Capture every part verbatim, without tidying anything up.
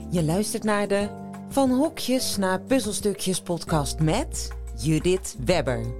Je luistert naar de Van Hokjes naar Puzzelstukjes podcast met Judith Webber.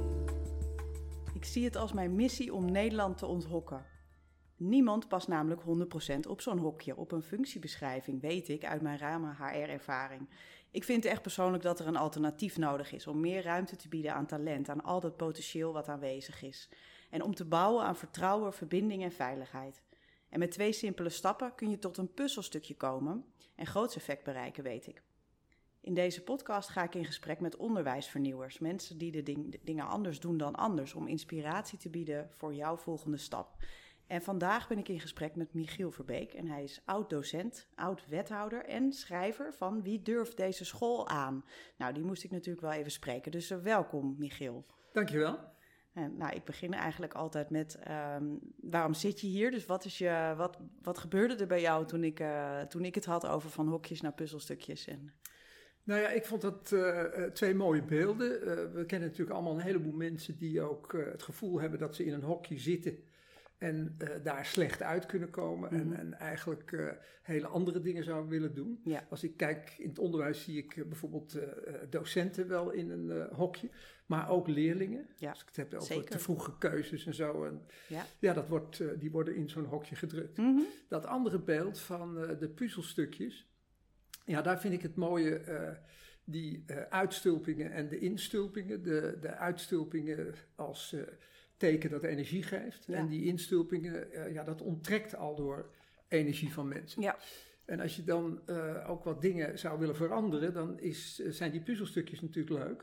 Ik zie het als mijn missie om Nederland te onthokken. Niemand past namelijk honderd procent op zo'n hokje, op een functiebeschrijving, weet ik uit mijn ruime H R-ervaring. Ik vind echt persoonlijk dat er een alternatief nodig is om meer ruimte te bieden aan talent, aan al dat potentieel wat aanwezig is. En om te bouwen aan vertrouwen, verbinding en veiligheid. En met twee simpele stappen kun je tot een puzzelstukje komen en groots effect bereiken, weet ik. In deze podcast ga ik in gesprek met onderwijsvernieuwers, mensen die de ding, dingen anders doen dan anders, om inspiratie te bieden voor jouw volgende stap. En vandaag ben ik in gesprek met Michiel Verbeek en hij is oud-docent, oud-wethouder en schrijver van Wie durft deze school aan? Nou, die moest ik natuurlijk wel even spreken, dus uh, welkom Michiel. Dankjewel. En, nou, ik begin eigenlijk altijd met, um, waarom zit je hier? Dus wat, is je, wat, wat gebeurde er bij jou toen ik, uh, toen ik het had over van hokjes naar puzzelstukjes? En... Nou ja, ik vond dat uh, twee mooie beelden. Uh, we kennen natuurlijk allemaal een heleboel mensen die ook uh, het gevoel hebben dat ze in een hokje zitten en uh, daar slecht uit kunnen komen. Mm-hmm. en, en eigenlijk uh, hele andere dingen zouden willen doen. Ja. Als ik kijk in het onderwijs zie ik uh, bijvoorbeeld uh, docenten wel in een uh, hokje. Maar ook leerlingen. Ja, als ik het heb over zeker. Te vroege keuzes en zo. En ja. ja, dat wordt, uh, die worden in zo'n hokje gedrukt. Mm-hmm. Dat andere beeld van uh, de puzzelstukjes. Ja, daar vind ik het mooie. Uh, die uh, uitstulpingen en de instulpingen. De, de uitstulpingen als uh, teken dat energie geeft. Ja. En die instulpingen, uh, ja, dat onttrekt al door energie van mensen. Ja. En als je dan uh, ook wat dingen zou willen veranderen, dan is, uh, zijn die puzzelstukjes natuurlijk leuk.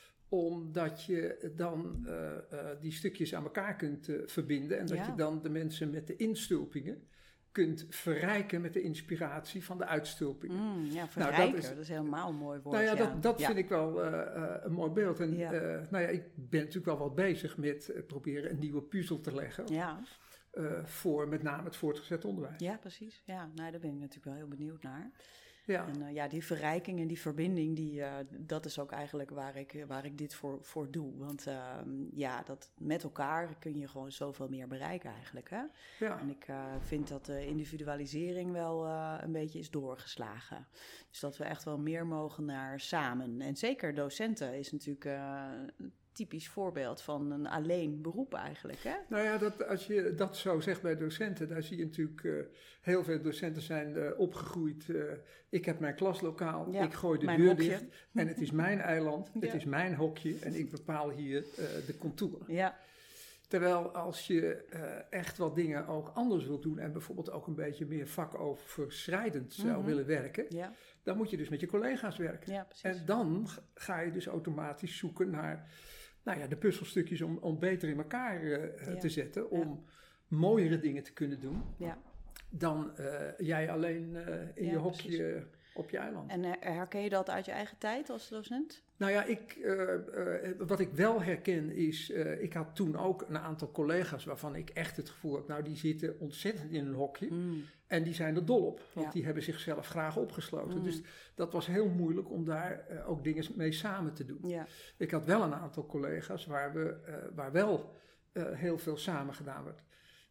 Omdat je dan uh, uh, die stukjes aan elkaar kunt uh, verbinden. En dat ja. je dan de mensen met de instulpingen kunt verrijken met de inspiratie van de uitstulpingen. Mm, ja, verrijken, nou, dat, is, dat is helemaal een mooi woord. Nou ja, ja. dat, dat ja. vind ik wel uh, uh, een mooi beeld. En ja. Uh, nou ja, ik ben natuurlijk wel wat bezig met uh, proberen een nieuwe puzzel te leggen. Ja. Uh, voor met name het voortgezet onderwijs. Ja, precies. Ja, nou, daar ben ik natuurlijk wel heel benieuwd naar. Ja. En uh, ja, die verrijking en die verbinding, die, uh, dat is ook eigenlijk waar ik, waar ik dit voor, voor doe. Want uh, ja, dat met elkaar kun je gewoon zoveel meer bereiken eigenlijk. Hè? Ja. En ik uh, vind dat de individualisering wel uh, een beetje is doorgeslagen. Dus dat we echt wel meer mogen naar samen. En zeker docenten is natuurlijk Uh, typisch voorbeeld van een alleen beroep eigenlijk, hè? Nou ja, dat, als je dat zo zegt bij docenten, daar zie je natuurlijk uh, heel veel docenten zijn uh, opgegroeid. Uh, ik heb mijn klaslokaal, ja, ik gooi de deur hokje. dicht en het is mijn eiland, ja. het is mijn hokje en ik bepaal hier uh, de contouren. Ja. Terwijl als je uh, echt wat dingen ook anders wilt doen en bijvoorbeeld ook een beetje meer vakoverschrijdend zou mm-hmm. willen werken, ja. dan moet je dus met je collega's werken. Ja, en dan ga je dus automatisch zoeken naar nou ja, de puzzelstukjes om, om beter in elkaar uh, ja. te zetten, om ja. mooiere dingen te kunnen doen ja. dan uh, jij alleen uh, in ja, je hokje precies. op je eiland. En uh, herken je dat uit je eigen tijd als docent? Nou ja, ik, uh, uh, wat ik wel herken is, uh, ik had toen ook een aantal collega's waarvan ik echt het gevoel heb, nou die zitten ontzettend in een hokje mm. en die zijn er dol op, want ja. die hebben zichzelf graag opgesloten. Mm. Dus dat was heel moeilijk om daar uh, ook dingen mee samen te doen. Ja. Ik had wel een aantal collega's waar, we, uh, waar wel uh, heel veel samen gedaan werd.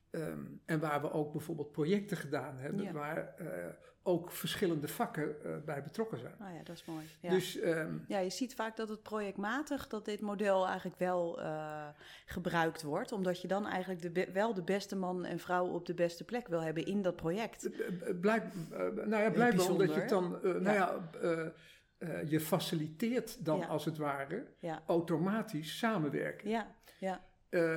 Um, en waar we ook bijvoorbeeld projecten gedaan hebben, ja. waar uh, ook verschillende vakken uh, bij betrokken zijn. Oh ja, dat is mooi. Ja. Dus, um, ja, je ziet vaak dat het projectmatig, dat dit model eigenlijk wel uh, gebruikt wordt, omdat je dan eigenlijk de be- wel de beste man en vrouw op de beste plek wil hebben in dat project. Blijk, uh, nou ja, blijkbaar omdat je het dan, uh, nou ja, uh, uh, je faciliteert dan ja. als het ware ja. automatisch samenwerken. Ja, ja. Uh,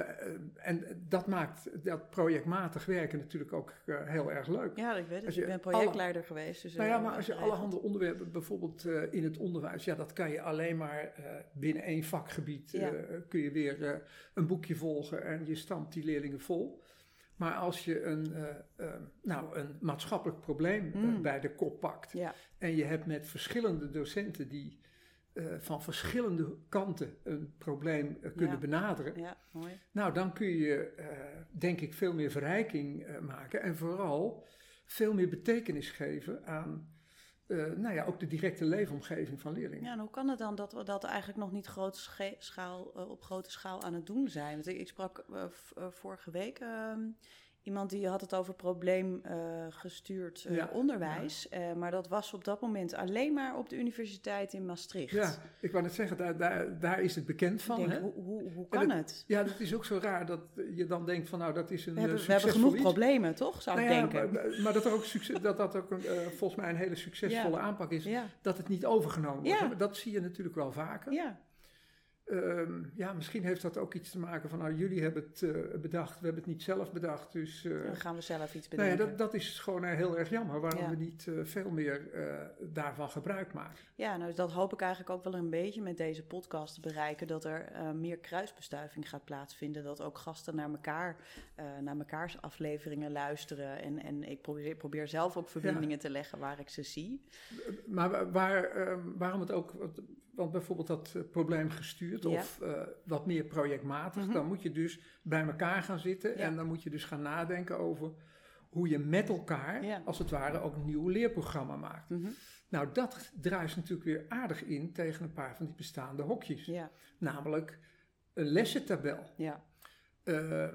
en dat maakt dat projectmatig werken natuurlijk ook uh, heel erg leuk. Ja, ik weet het. Ik ben projectleider alle, geweest. Dus nou ja, maar als je allerhande onderwerpen, bijvoorbeeld uh, in het onderwijs, ja, dat kan je alleen maar uh, binnen één vakgebied, ja. uh, kun je weer uh, een boekje volgen en je stampt die leerlingen vol. Maar als je een, uh, uh, nou, een maatschappelijk probleem uh, mm. bij de kop pakt ja. en je hebt met verschillende docenten die Uh, van verschillende kanten een probleem uh, kunnen ja. benaderen. Ja, mooi. Nou, dan kun je, uh, denk ik, veel meer verrijking uh, maken. En vooral veel meer betekenis geven aan, uh, nou ja, ook de directe leefomgeving van leerlingen. Ja, en hoe kan het dan dat we dat eigenlijk nog niet grote scha- schaal, uh, op grote schaal aan het doen zijn? Want ik, ik sprak uh, v- uh, vorige week uh, iemand die had het over probleemgestuurd uh, uh, ja, onderwijs. Ja. Uh, maar dat was op dat moment alleen maar op de universiteit in Maastricht. Ja, ik wou net zeggen, daar, daar, daar is het bekend van. Ik denk, hè? Hoe, hoe, hoe kan het, het? Ja, dat is ook zo raar dat je dan denkt van nou, dat is een We hebben, uh, we hebben genoeg iets. problemen, toch? Zou nou ik ja, denken. Maar, maar dat, er ook succes, dat dat ook een, uh, volgens mij een hele succesvolle ja. aanpak is. Ja. Dat het niet overgenomen wordt. Ja. Dat zie je natuurlijk wel vaker. Ja. Um, ja, misschien heeft dat ook iets te maken van, nou, jullie hebben het uh, bedacht, we hebben het niet zelf bedacht, dus... Uh, Dan gaan we zelf iets bedenken. Nou ja, dat, dat is gewoon uh, heel erg jammer, waarom ja. we niet uh, veel meer uh, daarvan gebruik maken. Ja, nou dat hoop ik eigenlijk ook wel een beetje met deze podcast te bereiken, dat er uh, meer kruisbestuiving gaat plaatsvinden, dat ook gasten naar elkaar, uh, naar mekaars afleveringen luisteren en, en ik probeer, probeer zelf ook verbindingen ja. te leggen waar ik ze zie. Maar waar, uh, waarom het ook... Want bijvoorbeeld dat uh, probleem gestuurd ja. of uh, wat meer projectmatig, mm-hmm. dan moet je dus bij elkaar gaan zitten ja. en dan moet je dus gaan nadenken over hoe je met elkaar, ja. als het ware, ook een nieuw leerprogramma maakt. Mm-hmm. Nou, dat druist natuurlijk weer aardig in tegen een paar van die bestaande hokjes. Ja. Namelijk een lessentabel. Ja. Uh, uh,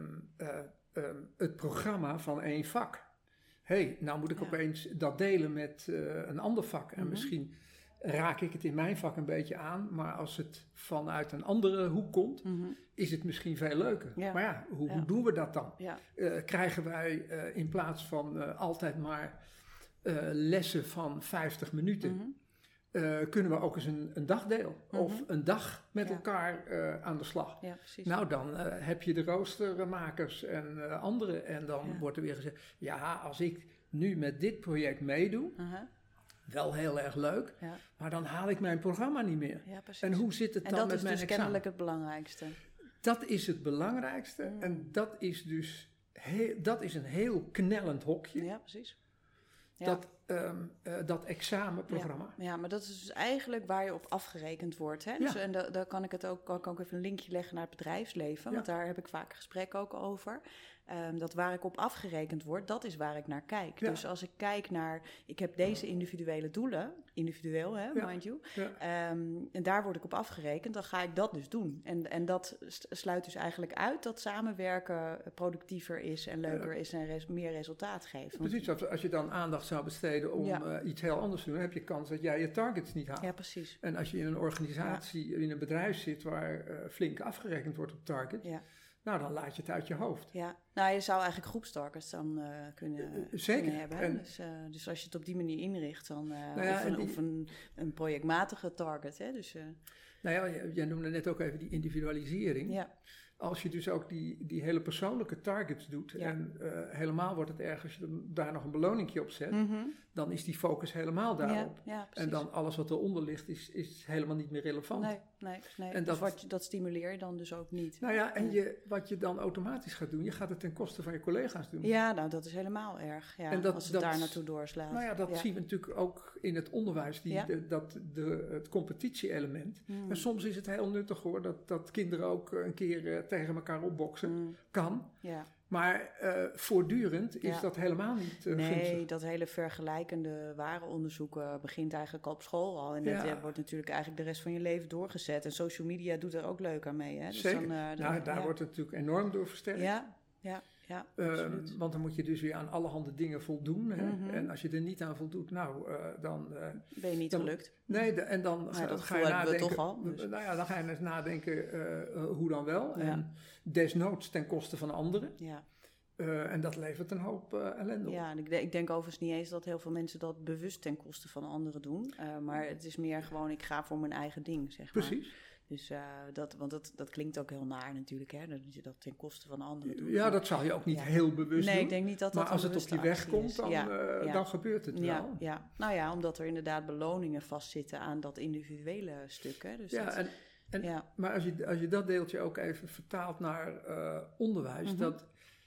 uh, het programma van één vak. Hé, hey, nou moet ik ja. opeens dat delen met uh, een ander vak en mm-hmm. misschien... raak ik het in mijn vak een beetje aan, maar als het vanuit een andere hoek komt, mm-hmm. is het misschien veel leuker. Ja. Maar ja, hoe, ja. hoe doen we dat dan? Ja. Uh, krijgen wij uh, in plaats van uh, altijd maar uh, lessen van vijftig minuten, mm-hmm. uh, kunnen we ook eens een, een dagdeel mm-hmm. of een dag met ja. elkaar uh, aan de slag. Ja, nou, dan uh, heb je de roostermakers en uh, anderen en dan ja. wordt er weer gezegd, ja, als ik nu met dit project meedoe, uh-huh. wel heel erg leuk, ja. maar dan haal ik mijn programma niet meer. Ja, en hoe zit het en dan met mijn examen? En dat is dus kennelijk het belangrijkste. Dat is het belangrijkste mm. en dat is dus heel, dat is een heel knellend hokje. Ja, precies. Ja. Dat, um, uh, dat examenprogramma. Ja, ja, maar dat is dus eigenlijk waar je op afgerekend wordt. Hè? Dus, ja. En daar da kan ik het ook, kan ik ook even een linkje leggen naar het bedrijfsleven, ja. want daar heb ik vaak gesprekken ook over. Um, dat waar ik op afgerekend word, dat is waar ik naar kijk. Ja. Dus als ik kijk naar, ik heb deze individuele doelen, individueel, hè, ja. mind you, ja. um, en daar word ik op afgerekend, dan ga ik dat dus doen. En, en dat sluit dus eigenlijk uit dat samenwerken productiever is en leuker ja. is en res, meer resultaat geeft. Precies, als, als je dan aandacht zou besteden om ja. uh, iets heel anders te doen, heb je kans dat jij je targets niet haalt. Ja, precies. En als je in een organisatie, ja. in een bedrijf zit waar uh, flink afgerekend wordt op targets, ja. nou, dan laat je het uit je hoofd. Ja, nou, je zou eigenlijk groepstargets dan uh, kunnen, uh, Zeker. kunnen hebben. En, dus, uh, dus als je het op die manier inricht, dan, uh, nou ja, of, een, die, of een, een projectmatige target. Hè? Dus, uh, nou ja, jij noemde net ook even die individualisering. Ja. Als je dus ook die, die hele persoonlijke targets doet, ja. en uh, helemaal wordt het erg als je daar nog een beloningje op zet, mm-hmm. dan is die focus helemaal daarop. Ja, ja, en dan alles wat eronder ligt is, is helemaal niet meer relevant. Nee, nee, nee. En dus dat, wat je, dat stimuleer je dan dus ook niet. Nou ja, en je, wat je dan automatisch gaat doen, je gaat het ten koste van je collega's doen. Ja, nou dat is helemaal erg, ja, en dat, als het dat, daar naartoe doorslaat. Nou ja, dat ja. zien we natuurlijk ook in het onderwijs, die, ja. de, dat, de, het competitie-element. Mm. En soms is het heel nuttig hoor, dat, dat kinderen ook een keer uh, tegen elkaar opboksen. Mm. Kan. Ja. Maar uh, voortdurend is ja. dat helemaal niet uh, Nee, gunstig. Dat hele vergelijkende warenonderzoeken begint eigenlijk al op school al. En dat ja. wordt natuurlijk eigenlijk de rest van je leven doorgezet. En social media doet er ook leuk aan mee. Hè? Dus Zeker. Dan, uh, nou, dan, daar ja. wordt het natuurlijk enorm door versterkt. Ja, ja, ja. Uh, want dan moet je dus weer aan allerhande dingen voldoen. Hè? Mm-hmm. En als je er niet aan voldoet, nou, uh, dan... Uh, ben je niet dan, gelukt. Nee, de, en dan, ga, dan ga je nadenken... toch al, dus. Nou ja, dan ga je eens nadenken uh, uh, hoe dan wel. Ja. En desnoods ten koste van anderen. Ja. Uh, en dat levert een hoop uh, ellende op. Ja, en ik, ik denk overigens niet eens dat heel veel mensen dat bewust ten koste van anderen doen. Uh, maar het is meer gewoon, ik ga voor mijn eigen ding, zeg maar. Precies. Dus uh, dat, want dat, dat klinkt ook heel naar natuurlijk, hè, dat je dat ten koste van anderen doet. Ja, dat zal je ook niet ja. heel bewust nee, doen. Ik denk niet dat dat maar als het op je weg komt, dan, ja, uh, ja. dan gebeurt het ja, wel. Ja. Nou ja, omdat er inderdaad beloningen vastzitten aan dat individuele stuk. Hè. Dus ja, dat, en, en, ja, maar als je, als je dat deeltje ook even vertaalt naar uh, onderwijs, mm-hmm. dat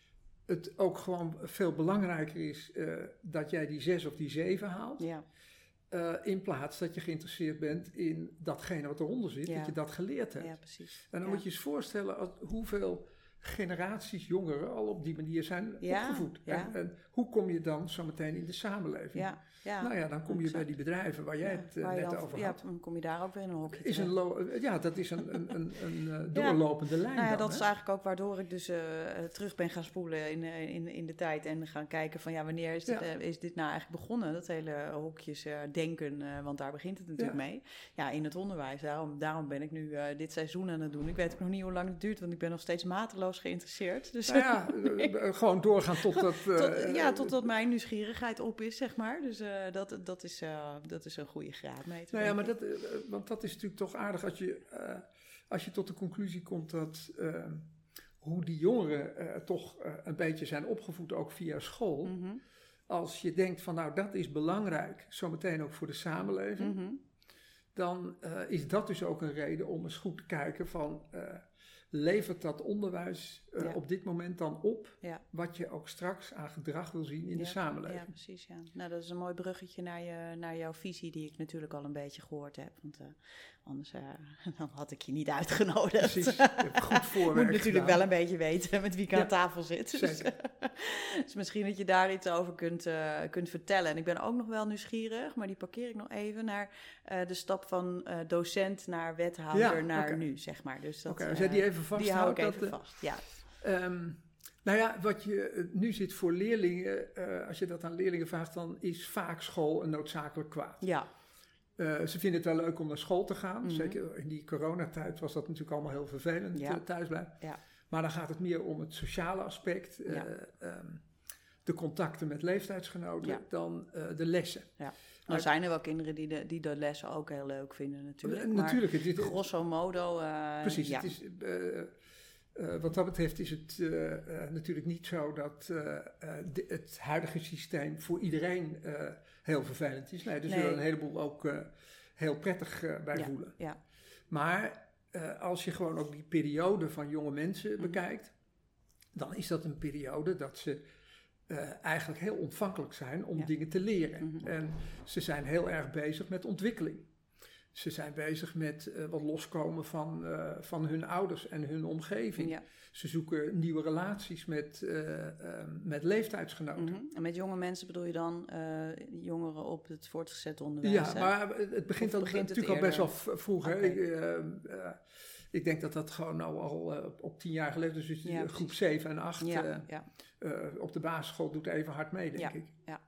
het ook gewoon veel belangrijker is uh, dat jij die zes of die zeven haalt. Ja. Uh, in plaats dat je geïnteresseerd bent in datgene wat eronder zit, ja. dat je dat geleerd hebt. Ja, precies. En dan ja. moet je eens voorstellen als, hoeveel generaties jongeren al op die manier zijn Ja, opgevoed. ja. En, en hoe kom je dan zo meteen in de samenleving? Ja, ja. Nou ja, dan kom je Exact. bij die bedrijven waar jij Ja, het uh, waar je net dan- over ja, had. dan kom je daar ook weer in een hokje Is een terecht. lo- ja, dat is een, een, een, een uh, doorlopende lijn Nou ja, dan, dat hè? is eigenlijk ook waardoor ik dus uh, terug ben gaan spoelen in, uh, in, in de tijd. En gaan kijken van ja, wanneer is dit, Ja. uh, is dit nou eigenlijk begonnen? Dat hele hokjes uh, denken, uh, want daar begint het natuurlijk Ja. mee. Ja, in het onderwijs. Daarom, daarom ben ik nu uh, dit seizoen aan het doen. Ik weet ook nog niet hoe lang het duurt, want ik ben nog steeds mateloos geïnteresseerd. Dus, Nou ja, uh, gewoon doorgaan totdat... Uh, tot, ja, totdat mijn nieuwsgierigheid op is, zeg maar. Dus uh, dat, dat, is, uh, dat is een goede graadmeter. Nou ja, denk maar ik. dat, uh, want dat is natuurlijk toch aardig als je, uh, als je tot de conclusie komt dat uh, hoe die jongeren uh, toch uh, een beetje zijn opgevoed, ook via school. Mm-hmm. Als je denkt van nou dat is belangrijk, zometeen ook voor de samenleving. Mm-hmm. Dan uh, is dat dus ook een reden om eens goed te kijken van... Uh, levert dat onderwijs uh, Ja. op dit moment dan op Ja. wat je ook straks aan gedrag wil zien in ja, de samenleving? Ja, precies. Ja. Nou, dat is een mooi bruggetje naar, je, naar jouw visie, die ik natuurlijk al een beetje gehoord heb. Want uh, anders uh, dan had ik je niet uitgenodigd. Precies, je hebt goed voorwerk Moet natuurlijk gedaan. wel een beetje weten met wie ik Ja, aan tafel zit. Dus, zeker. dus misschien dat je daar iets over kunt, uh, kunt vertellen. En ik ben ook nog wel nieuwsgierig, maar die parkeer ik nog even naar uh, de stap van uh, docent naar wethouder Ja, naar oké. nu, zeg maar. Dus dat, Oké, als jij die even vasthoudt. die hou ik even dat, uh, vast, ja. Um, nou ja, wat je uh, nu ziet voor leerlingen, uh, als je dat aan leerlingen vraagt, dan is vaak school een noodzakelijk kwaad. Ja. Uh, ze vinden het wel leuk om naar school te gaan. Mm-hmm. Zeker in die coronatijd was dat natuurlijk allemaal heel vervelend, Ja. uh, thuisblijven. Ja. Maar dan gaat het meer om het sociale aspect, uh, Ja. um, de contacten met leeftijdsgenoten, Ja. dan uh, de lessen. Ja. Nou zijn er wel kinderen die de, die de lessen ook heel leuk vinden natuurlijk. Uh, Maar natuurlijk. Het, het, grosso modo... Uh, precies, ja. het is... Uh, Uh, wat dat betreft is het uh, uh, natuurlijk niet zo dat uh, uh, de, het huidige systeem voor iedereen uh, heel vervelend is. Nee, er zullen Nee. een heleboel ook uh, heel prettig uh, bij Ja, voelen. ja. Maar uh, als je gewoon ook die periode van jonge mensen Mhm. bekijkt, dan is dat een periode dat ze uh, eigenlijk heel ontvankelijk zijn om Ja. dingen te leren. Mhm. En ze zijn heel erg bezig met ontwikkeling. Ze zijn bezig met uh, wat loskomen van, uh, van hun ouders en hun omgeving. Ja. Ze zoeken nieuwe relaties met, uh, uh, met leeftijdsgenoten. Mm-hmm. En met jonge mensen bedoel je dan uh, jongeren op het voortgezet onderwijs? Ja, hè? maar het begint, Of al, begint het natuurlijk al best wel eerder? v- vroeg. Hè? Oké. Ik, uh, uh, ik denk dat dat gewoon nou al uh, op tien jaar geleden, dus is Ja, groep precies. zeven en acht Ja, uh, ja. uh, op de basisschool doet even hard mee, denk Ja, ik. ja.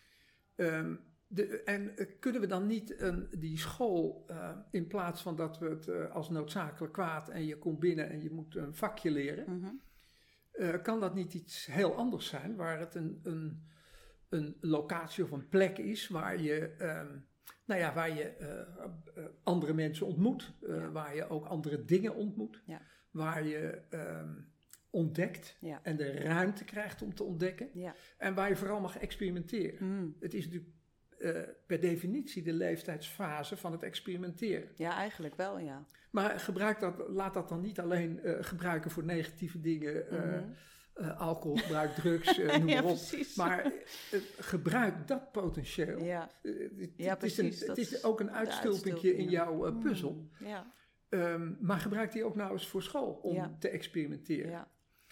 Um, de, en uh, kunnen we dan niet een, die school, uh, in plaats van dat we het uh, als noodzakelijk kwaad en je komt binnen en je moet een vakje leren, Mm-hmm. uh, kan dat niet iets heel anders zijn, waar het een, een, een locatie of een plek is waar je, um, nou ja, waar je uh, uh, andere mensen ontmoet, uh, Ja. waar je ook andere dingen ontmoet, Ja. waar je um, ontdekt Ja. en de ruimte krijgt om te ontdekken Ja. en waar je vooral mag experimenteren. Mm. Het is natuurlijk uh, per definitie de leeftijdsfase van het experimenteren. Ja, eigenlijk wel, ja. Maar gebruik dat, laat dat dan niet alleen uh, gebruiken voor negatieve dingen, uh, Mm-hmm. uh, alcoholgebruik, drugs, uh, noem Ja, maar op. precies. Maar uh, gebruik dat potentieel. Ja, Uh, het, Ja, het is, precies, een, dat het is is ook een de uitstulpingje in uitstulping, jouw uh, puzzel. Mm. Ja, Um, maar gebruik die ook nou eens voor school om Ja. te experimenteren. ja.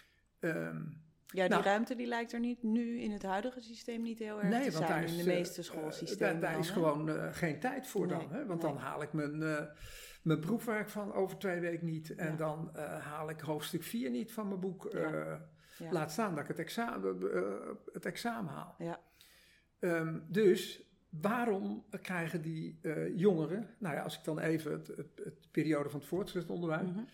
Um, Ja, die Nou. ruimte die lijkt er niet, nu in het huidige systeem niet heel erg Nee, te want zijn. daar is, in de uh, meeste uh, schoolsystemen. daar, daar dan, is hè? gewoon uh, geen tijd voor Nee, dan. Hè? Want nee. dan haal ik mijn, uh, mijn proefwerk van over twee weken niet. En Ja. dan uh, haal ik hoofdstuk vier niet van mijn boek. Uh, Ja. Ja. Laat staan dat ik het examen, uh, het examen haal. Ja. Um, dus waarom krijgen die uh, jongeren, nou ja, als ik dan even het, het, het periode van het voortgezet onderwijs, Mm-hmm.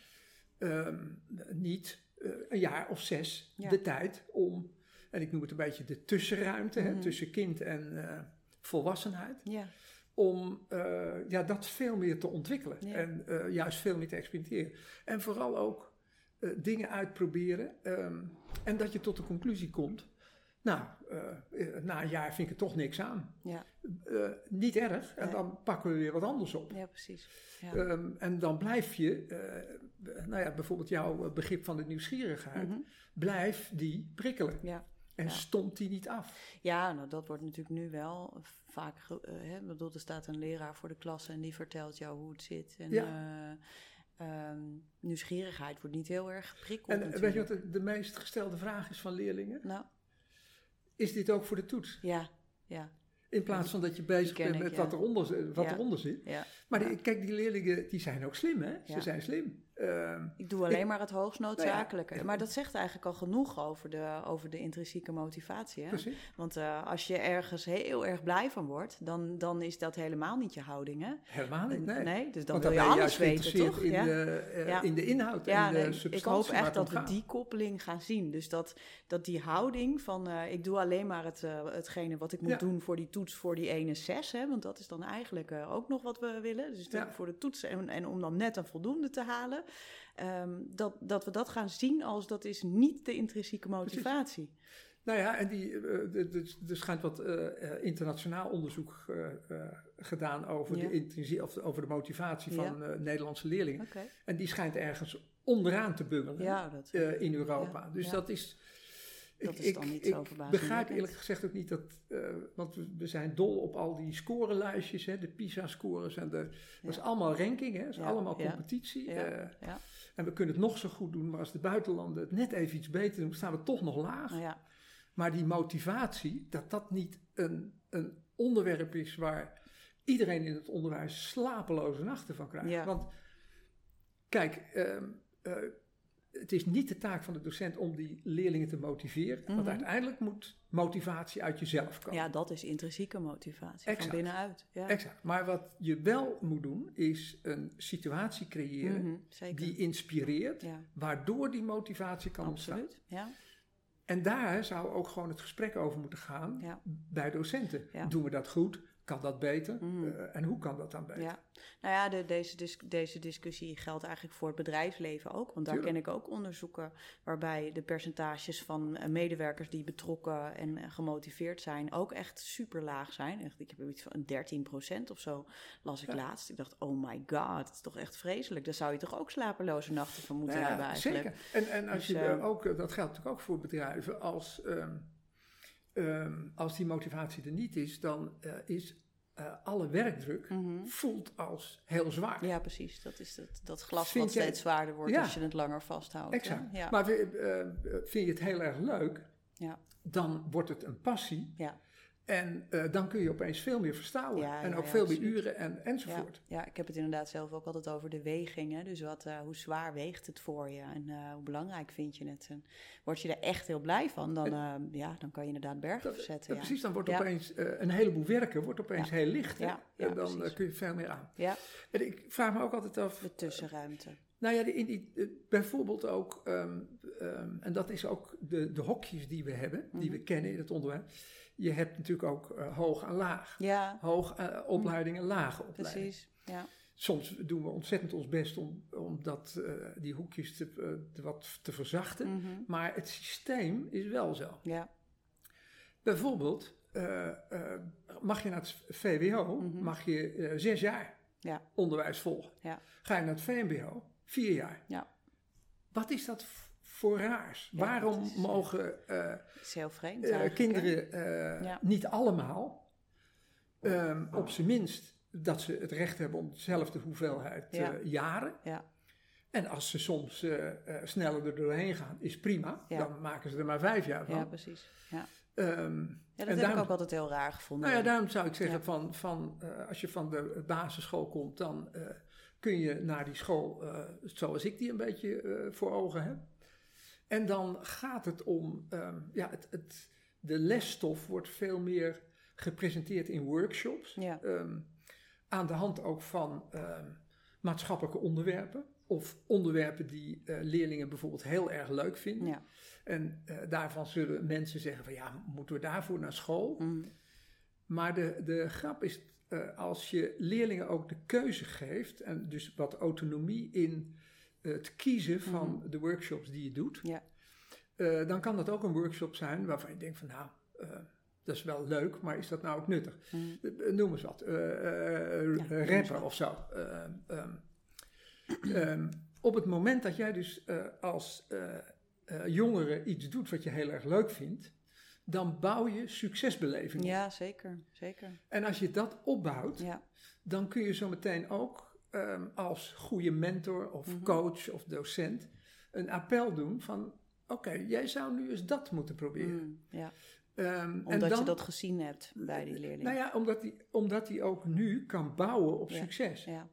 um, niet uh, een jaar of zes Ja. de tijd om, en ik noem het een beetje de tussenruimte, Mm-hmm. hè, tussen kind en uh, volwassenheid, Ja. om uh, ja, dat veel meer te ontwikkelen Ja. en uh, juist veel meer te experimenteren. En vooral ook uh, dingen uitproberen um, en dat je tot de conclusie komt, nou, uh, na een jaar vind ik er toch niks aan. Ja. Uh, niet erg, en Nee. dan pakken we weer wat anders op. Ja, precies. Ja. Um, en dan blijf je, uh, nou ja, bijvoorbeeld jouw begrip van de nieuwsgierigheid, Mm-hmm. blijf die prikkelen. Ja. En Ja. stompt die niet af. Ja, nou dat wordt natuurlijk nu wel vaak, ge- uh, hè, bedoel, er staat een leraar voor de klas en die vertelt jou hoe het zit. En, Ja. uh, um, nieuwsgierigheid wordt niet heel erg geprikkeld. En natuurlijk. weet je wat de, de meest gestelde vraag is van leerlingen? Nou, is dit ook voor de toets? Ja, ja. In plaats van dat je bezig bent ik, met ja. wat, eronder, wat ja. eronder zit. Ja. Maar die, ja. kijk, die leerlingen die zijn ook slim, hè? Ze Ja. zijn slim. Uh, Ik doe alleen ik, maar het hoogst noodzakelijke. Nou ja, maar dat zegt eigenlijk al genoeg over de, over de intrinsieke motivatie. Hè? Precies. Want uh, als je ergens heel erg blij van wordt, dan, dan is dat helemaal niet je houding. Hè? Helemaal niet, nee. nee dus dan Want wil dan je ben je alles juist weten, toch? in, Ja? de, uh, ja. in de inhoud ja, en de nee, substantie. ik hoop echt dat we gaat. die koppeling gaan zien. Dus dat, dat die houding van uh, ik doe alleen maar het, uh, hetgene wat ik moet ja. doen voor die toets, voor die ene zes. Hè? Want dat is dan eigenlijk uh, ook nog wat we willen. Dus ja. voor de toets en, en om dan net een voldoende te halen. Um, dat, dat we dat gaan zien als dat is niet de intrinsieke motivatie. Precies. Nou ja, en die, uh, er schijnt wat uh, internationaal onderzoek uh, uh, gedaan over, ja. de intrinsie, of over de motivatie van ja. uh, Nederlandse leerlingen. Okay. En die schijnt ergens onderaan te bungelen ja, dat, uh, in Europa. Ja, dus ja. dat is... Dat ik is dan niet ik, zo ik begrijp eerlijk gezegd ook niet dat... Uh, want we, we zijn dol op al die scorelijstjes, hè, de PISA-scores. En de, ja. Dat is allemaal ranking, hè, dat is ja, allemaal competitie. Ja, uh, ja. En we kunnen het nog zo goed doen, maar als de buitenlanden het net even iets beter doen, staan we toch nog laag. Ja. Maar die motivatie, dat dat niet een, een onderwerp is waar iedereen in het onderwijs slapeloze nachten van krijgt. Ja. Want kijk, uh, uh, het is niet de taak van de docent om die leerlingen te motiveren. Mm-hmm. Want uiteindelijk moet motivatie uit jezelf komen. Ja, dat is intrinsieke motivatie, exact. Van binnenuit. Ja. Exact. Maar wat je wel moet doen, is een situatie creëren mm-hmm, die inspireert, ja. waardoor die motivatie kan Absoluut, ontstaan. Ja. En daar zou ook gewoon het gesprek over moeten gaan ja. bij docenten. Ja. Doen we dat goed? Kan dat beter? Mm. Uh, en hoe kan dat dan beter? Ja. Nou ja, de, deze, dis- deze discussie geldt eigenlijk voor het bedrijfsleven ook. Want daar Tuurlijk. ken ik ook onderzoeken waarbij de percentages van uh, medewerkers die betrokken en uh, gemotiveerd zijn ook echt super laag zijn. Echt, ik heb iets van een dertien procent of zo las ik ja. laatst. Ik dacht, oh my god, dat is toch echt vreselijk. Daar zou je toch ook slapeloze nachten van moeten nou ja, hebben eigenlijk. Zeker. En, en als dus, je uh, ook, dat geldt natuurlijk ook voor bedrijven. Als, um, um, als die motivatie er niet is, dan uh, is... Uh, alle werkdruk mm-hmm. voelt als heel zwaar. Ja, precies. Dat is dat, dat glas vind wat jij, steeds zwaarder wordt ja, als je het langer vasthoudt. Exact. Ja. Maar uh, vind je het heel erg leuk, ja. dan wordt het een passie. Ja. En uh, dan kun je opeens veel meer verstouwen. Ja, en ja, ook ja, veel absoluut. meer uren en, enzovoort. Ja, ja, ik heb het inderdaad zelf ook altijd over de weging. Hè? Dus wat, uh, hoe zwaar weegt het voor je en uh, hoe belangrijk vind je het? En word je er echt heel blij van, dan, uh, ja, dan kan je inderdaad bergen dat, verzetten. Dat ja. Precies, dan wordt ja. opeens uh, een heleboel werken wordt opeens ja. heel licht. Hè? Ja, ja, en dan uh, precies. kun je veel meer aan. Ja. En ik vraag me ook altijd af... De tussenruimte. Uh, nou ja, in die, uh, bijvoorbeeld ook, um, um, en dat is ook de, de hokjes die we hebben, die mm-hmm. we kennen in het onderwijs. Je hebt natuurlijk ook uh, hoog en laag. Ja. Hoog uh, opleiding en lage opleiding. Precies, ja. Soms doen we ontzettend ons best om, om dat, uh, die hoekjes te, uh, te, wat te verzachten. Mm-hmm. Maar het systeem is wel zo. Ja. Bijvoorbeeld, uh, uh, mag je naar het V W O, mm-hmm. mag je uh, zes jaar ja. onderwijs volgen. Ja. Ga je naar het V M B O, vier jaar. Ja. Wat is dat voor raars? Ja, Waarom is, mogen uh, is heel vreemd, uh, kinderen uh, ja. niet allemaal, um, op zijn minst, dat ze het recht hebben om dezelfde hoeveelheid ja. uh, jaren. Ja. En als ze soms uh, uh, sneller er doorheen gaan, is prima. Ja. Dan maken ze er maar vijf jaar van. Ja, precies. Ja. Um, ja, dat heb daarom, ik ook altijd heel raar gevonden. Nou ja, daarom zou ik zeggen, ja. van, van, uh, als je van de basisschool komt, dan uh, kun je naar die school, uh, zoals ik die een beetje uh, voor ogen heb. En dan gaat het om, um, ja, het, het, de lesstof wordt veel meer gepresenteerd in workshops. Ja. Um, aan de hand ook van um, maatschappelijke onderwerpen. Of onderwerpen die uh, leerlingen bijvoorbeeld heel erg leuk vinden. Ja. En uh, daarvan zullen mensen zeggen van ja, moeten we daarvoor naar school? Mm. Maar de, de grap is, uh, als je leerlingen ook de keuze geeft. En dus wat autonomie in uh, het kiezen van mm. de workshops die je doet. Ja. Uh, dan kan dat ook een workshop zijn waarvan je denkt van nou... Uh, dat is wel leuk, maar is dat nou ook nuttig? Mm. Uh, noem eens wat. Uh, uh, ja, rapper of zo. Uh, um, um, op het moment dat jij dus uh, als uh, uh, jongere iets doet wat je heel erg leuk vindt, dan bouw je succesbeleving op. Ja, zeker, zeker. En als je dat opbouwt, ja. dan kun je zo meteen ook um, als goede mentor of Mm-hmm. coach of docent een appel doen van, oké, okay, jij zou nu eens dat moeten proberen. Mm, ja. Um, Omdat en dan, je dat gezien hebt bij die leerling. Nou ja, omdat hij omdat hij ook nu kan bouwen op ja. succes. Ja.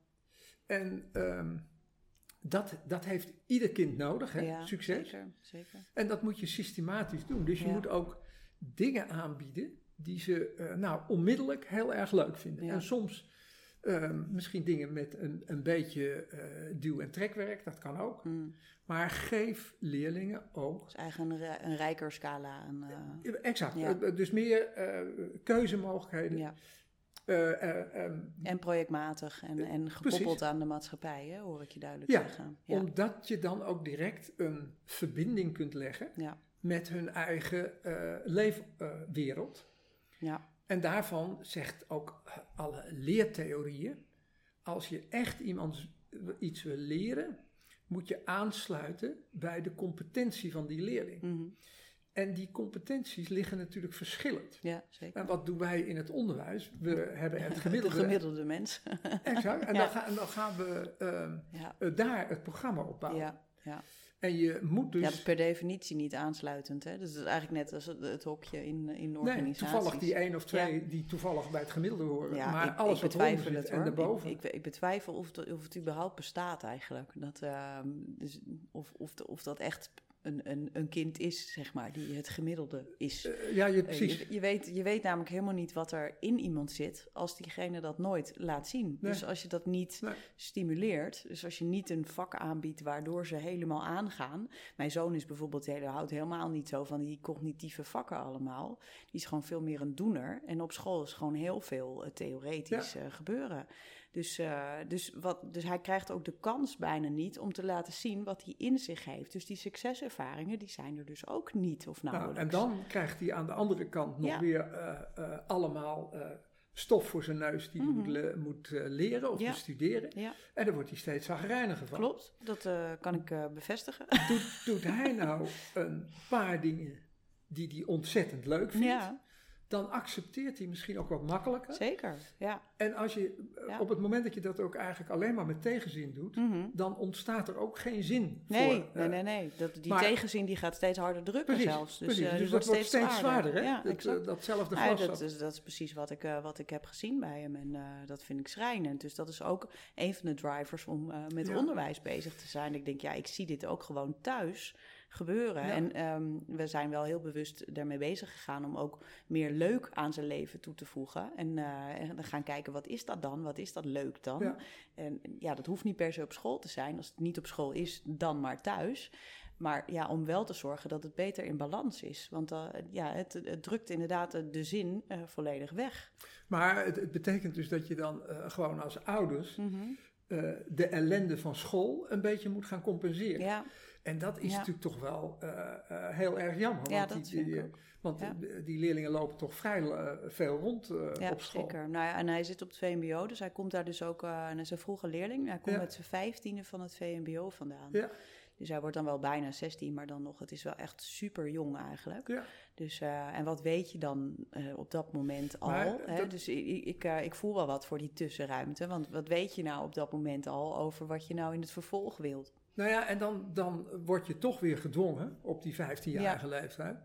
En um, dat, dat heeft ieder kind nodig, hè? Ja, Succes. Zeker, zeker. En dat moet je systematisch doen. Dus je Ja. moet ook dingen aanbieden die ze uh, nou onmiddellijk heel erg leuk vinden. Ja. En soms um, misschien dingen met een, een beetje uh, duw- en trekwerk, dat kan ook. Mm. Maar geef leerlingen ook... Dus eigenlijk een, een rijker scala. Een, uh... Exact, Ja. uh, dus meer uh, keuzemogelijkheden. Ja. Uh, uh, um, En projectmatig en, en gekoppeld Precies. aan de maatschappij, hè, hoor ik je duidelijk ja, zeggen. Ja, omdat je dan ook direct een verbinding kunt leggen ja. met hun eigen uh, leefwereld. Uh, ja. En daarvan zegt ook alle leertheorieën, als je echt iemand iets wil leren, moet je aansluiten bij de competentie van die leerling. Mm-hmm. En die competenties liggen natuurlijk verschillend. Ja, zeker. En wat doen wij in het onderwijs? We hebben het gemiddelde... De gemiddelde mens. Exact. En, ja. dan, ga, en dan gaan we uh, ja. uh, daar het programma op bouwen. Ja, ja. En je moet dus... Ja, dat is per definitie niet aansluitend. Hè? Dus dat is eigenlijk net als het, het hokje in, in de organisaties. Nee, toevallig die één of twee ja. die toevallig bij het gemiddelde horen. Ja, maar ik, alles ik wat betwijfel eronder het zit hoor. en daarboven. Ik, ik, ik betwijfel of het, of het überhaupt bestaat eigenlijk. Dat, uh, dus of, of, de, of dat echt... Een, een, een kind is, zeg maar, die het gemiddelde is. Uh, ja, je, precies. Uh, je, je, weet, je weet namelijk helemaal niet wat er in iemand zit als diegene dat nooit laat zien. Nee. Dus als je dat niet nee. stimuleert, dus als je niet een vak aanbiedt waardoor ze helemaal aangaan. Mijn zoon is bijvoorbeeld, hij houdt helemaal niet zo van die cognitieve vakken allemaal. Die is gewoon veel meer een doener. En op school is gewoon heel veel uh, theoretisch ja. uh, gebeuren. Dus, uh, dus, wat, dus hij krijgt ook de kans bijna niet om te laten zien wat hij in zich heeft. Dus die succeservaringen, die zijn er dus ook niet of nauwelijks. Nou, en dan krijgt hij aan de andere kant nog ja. weer uh, uh, allemaal uh, stof voor zijn neus die mm-hmm. hij moet, uh, moet uh, leren of ja. bestuderen. Ja. En dan wordt hij steeds zagrijniger van. Klopt, dat uh, kan ik uh, bevestigen. Doet, doet hij nou een paar dingen die hij ontzettend leuk vindt? Ja. Dan accepteert hij misschien ook wat makkelijker. Zeker, ja. En als je, ja. op het moment dat je dat ook eigenlijk alleen maar met tegenzin doet, mm-hmm. dan ontstaat er ook geen zin nee, voor. Nee, uh, nee, nee. Dat, die maar, tegenzin die gaat steeds harder drukken precies, zelfs. Dus, precies. uh, dus dus dat wordt steeds, steeds zwaarder, zwaarder, hè? Ja, dat, uh, datzelfde ja, glas. Dat is, dat is precies wat ik, uh, wat ik heb gezien bij hem en uh, dat vind ik schrijnend. Dus dat is ook een van de drivers om uh, met ja. onderwijs bezig te zijn. Ik denk, ja, ik zie dit ook gewoon thuis gebeuren. Ja. En um, we zijn wel heel bewust daarmee bezig gegaan om ook meer leuk aan zijn leven toe te voegen. En, uh, en dan gaan kijken, wat is dat dan? Wat is dat leuk dan? Ja. En ja, dat hoeft niet per se op school te zijn. Als het niet op school is, dan maar thuis. Maar ja, om wel te zorgen dat het beter in balans is. Want uh, ja, het, het drukt inderdaad de zin uh, volledig weg. Maar het, het betekent dus dat je dan uh, gewoon als ouders mm-hmm. uh, de ellende van school een beetje moet gaan compenseren. Ja. En dat is ja. natuurlijk toch wel uh, uh, heel erg jammer. Ja, want dat die, vind die, ik ook. Want ja. die leerlingen lopen toch vrij uh, veel rond uh, ja, op school. Zeker. Nou ja, en hij zit op het V M B O, dus hij komt daar dus ook... Uh, en hij is een vroege leerling. Hij komt ja. met zijn vijftiende van het V M B O vandaan. Ja. Dus hij wordt dan wel bijna zestien, maar dan nog... Het is wel echt super jong eigenlijk. Ja. Dus, uh, en wat weet je dan uh, op dat moment al? Maar, hè? dat... Dus ik, ik, uh, ik voel wel wat voor die tussenruimte. Want wat weet je nou op dat moment al over wat je nou in het vervolg wilt? Nou ja, en dan, dan word je toch weer gedwongen op die vijftienjarige ja. leeftijd.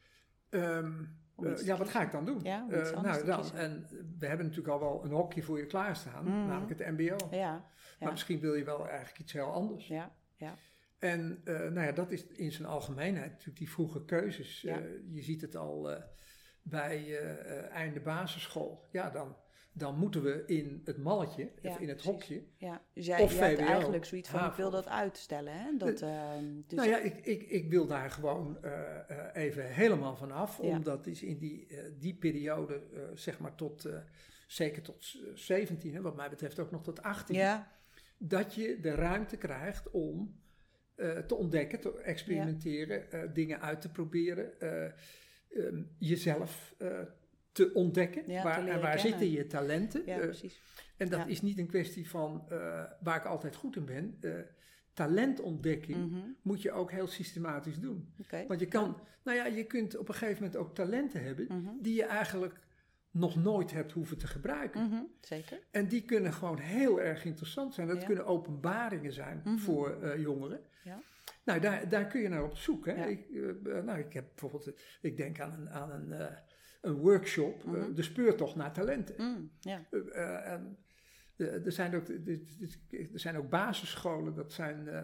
Um, uh, ja, wat ga ik dan doen? Ja, uh, nou, dan, en we hebben natuurlijk al wel een hokje voor je klaarstaan, mm-hmm. namelijk het M B O. Ja, ja. Maar misschien wil je wel eigenlijk iets heel anders. Ja, ja. En uh, nou ja, dat is in zijn algemeenheid natuurlijk die vroege keuzes. Ja. Uh, je ziet het al uh, bij uh, uh, einde basisschool. Ja, dan... dan moeten we in het malletje, ja, of in het precies. hokje. Ja, dus jij, of jij hebt eigenlijk zoiets van, H A V O. Ik wil dat uitstellen. Hè? Dat, uh, dus nou ja, ik, ik, ik wil daar gewoon uh, uh, even helemaal vanaf. Ja. Omdat is in die, uh, die periode, uh, zeg maar tot, uh, zeker tot zeventien, hè, wat mij betreft ook nog tot achttien. Ja. Dat je de ruimte krijgt om uh, te ontdekken, te experimenteren, ja. uh, dingen uit te proberen. Uh, um, jezelf uh, te ontdekken. Ja, waar te en waar kennen. zitten je talenten? Ja, uh, precies. En dat ja. is niet een kwestie van uh, waar ik altijd goed in ben. Uh, talentontdekking mm-hmm. moet je ook heel systematisch doen. Okay. Want je kan, nou ja, je kunt op een gegeven moment ook talenten hebben mm-hmm. die je eigenlijk nog nooit hebt hoeven te gebruiken. Mm-hmm, zeker. En die kunnen gewoon heel erg interessant zijn. Dat Ja. kunnen openbaringen zijn Mm-hmm. voor uh, jongeren. Ja. Nou, daar, daar kun je naar op zoek. Hè? Ja. Ik, uh, nou, ik heb bijvoorbeeld, uh, ik denk aan een, aan een, uh, een workshop, Mm-hmm. uh, de speurtocht naar talenten. Mm, ja. Uh, uh, en, uh, er, zijn ook, er zijn ook basisscholen, dat zijn uh,